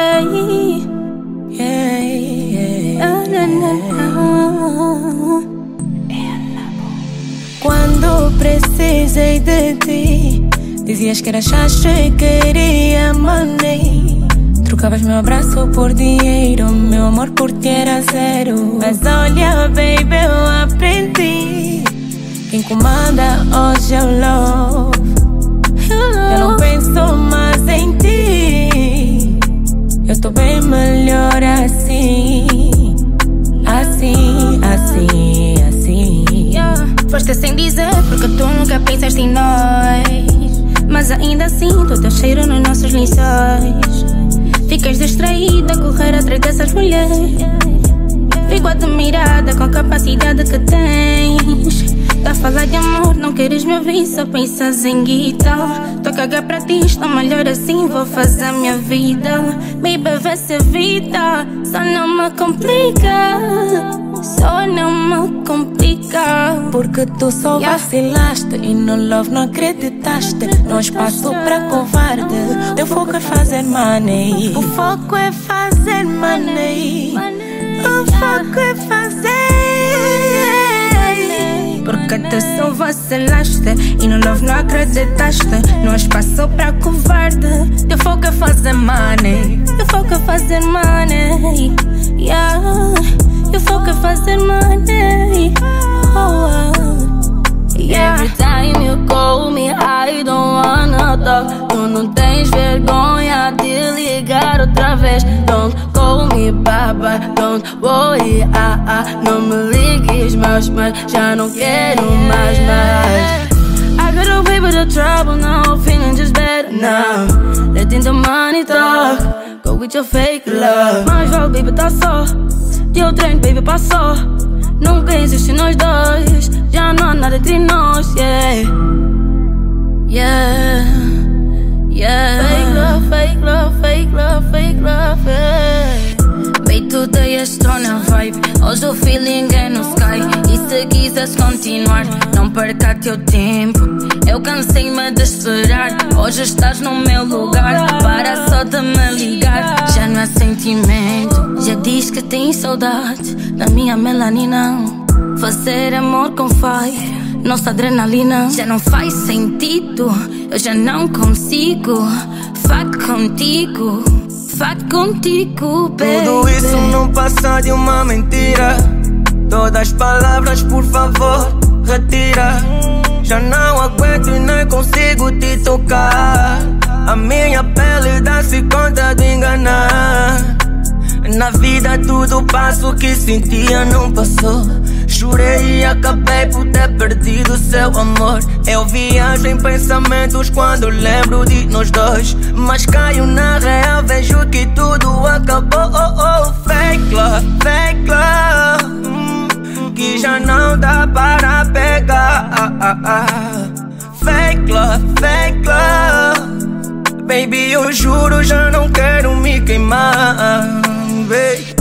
Hey, yeah, yeah, Quando precisei de ti, dizias que era chacha e queria money. Trocavas meu abraço por dinheiro, meu amor por ti era zero. Mas olha, baby, eu aprendi. Quem comanda hoje é o love. Eu não penso mais em ti. Eu tô bem melhor assim. Assim, assim, assim. Foste sem dizer porque tu nunca pensaste em nós. Mas ainda sinto o teu cheiro nos nossos lençóis. Ficas distraída a correr atrás dessas mulheres. Fico admirada com a capacidade que tens. Tá a falar de amor, não queres me ouvir, só pensas em guitarra. Tô a cagar pra ti, estou melhor assim, vou fazer a minha vida. Baby, vê se evita, só não me complica. Só não me complica. Porque tu só vacilaste e no love não acreditaste. Não há espaço pra covarde. Teu foco é fazer money. O foco é fazer money. O foco é fazer. Porque tu só vacilaste e no love não acreditaste. Não há espaço pra covarde. Teu foco é fazer money. Teu foco é fazer money. Yeah. Teu foco é fazer money. Yeah. Every time you call me, I don't wanna talk. Tu não tens vergonha de ligar outra vez. Don't call me baba, don't worry, não me ligues mais, mas já não quero mais. I got away with the trouble now, feeling just better now. Letting the money talk, go with your fake love. Mas vale, baby, tá só. Teu treino, baby, passou. Nunca existe nós dois. Já não há nada entre nós, yeah. Yeah, yeah. Fake love, fake love, fake love, fake love, yeah. Babe, today estou na vibe. Hoje o feeling é no sky. E se quiseres continuar, não perca teu tempo. Eu cansei-me de esperar. Hoje estás no meu lugar. Para só de me ligar. Já não há sentimento. Já diz que tem saudade da minha melanina. Fazer amor com fire, nossa adrenalina. Já não faz sentido, eu já não consigo. Fuck contigo, fuck contigo, baby. Tudo isso não passa de uma mentira. Todas as palavras, por favor, retira. Já não aguento e nem consigo te tocar. A minha pele dá-se conta de enganar. Na vida tudo passa, o que sentia não passou. Chorei e acabei por ter perdido seu amor. Eu viajo em pensamentos quando lembro de nós dois. Mas caio na real, vejo que tudo acabou. Fake love, que já não dá para pegar. Fake love, baby, eu juro, já não quero me queimar, baby.